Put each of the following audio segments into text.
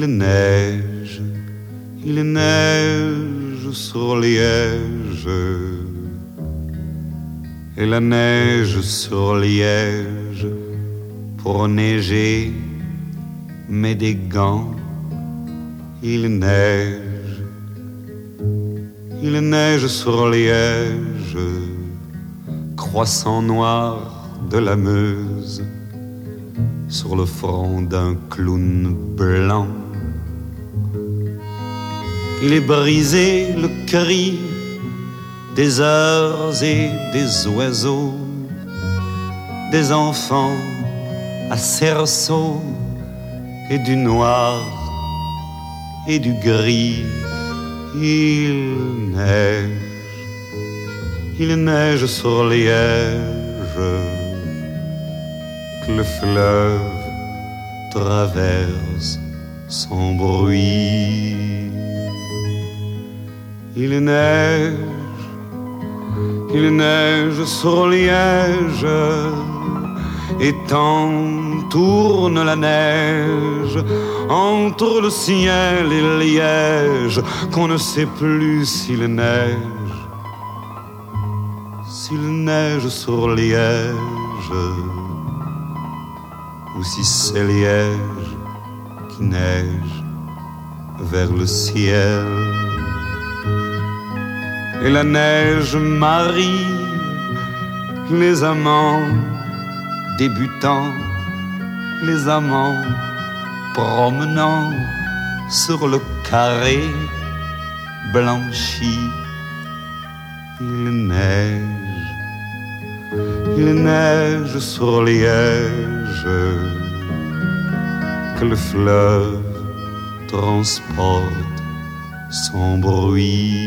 il neige sur Liège, et la neige sur Liège pour neiger met des gants. Il neige sur Liège, croissant noir de la Meuse, sur le front d'un clown blanc. Il est brisé le cri des heures et des oiseaux, des enfants à cerceau, et du noir et du gris. Il neige sur Liège, que le fleuve traverse sans bruit. Il neige sur Liège, et tant tourne la neige entre le ciel et Liège qu'on ne sait plus s'il neige sur Liège, ou si c'est Liège qui neige vers le ciel. Et la neige marie les amants débutants, les amants promenant sur le carré blanchi. Il neige sur Liège, que le fleuve transporte sans bruit.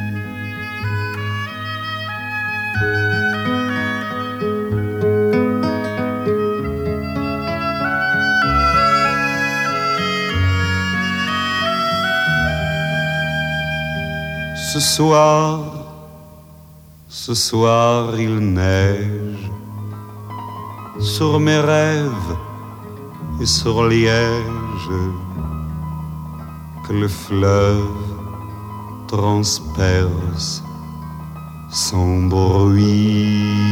Ce soir il neige sur mes rêves et sur Liège, que le fleuve transperce sans bruit.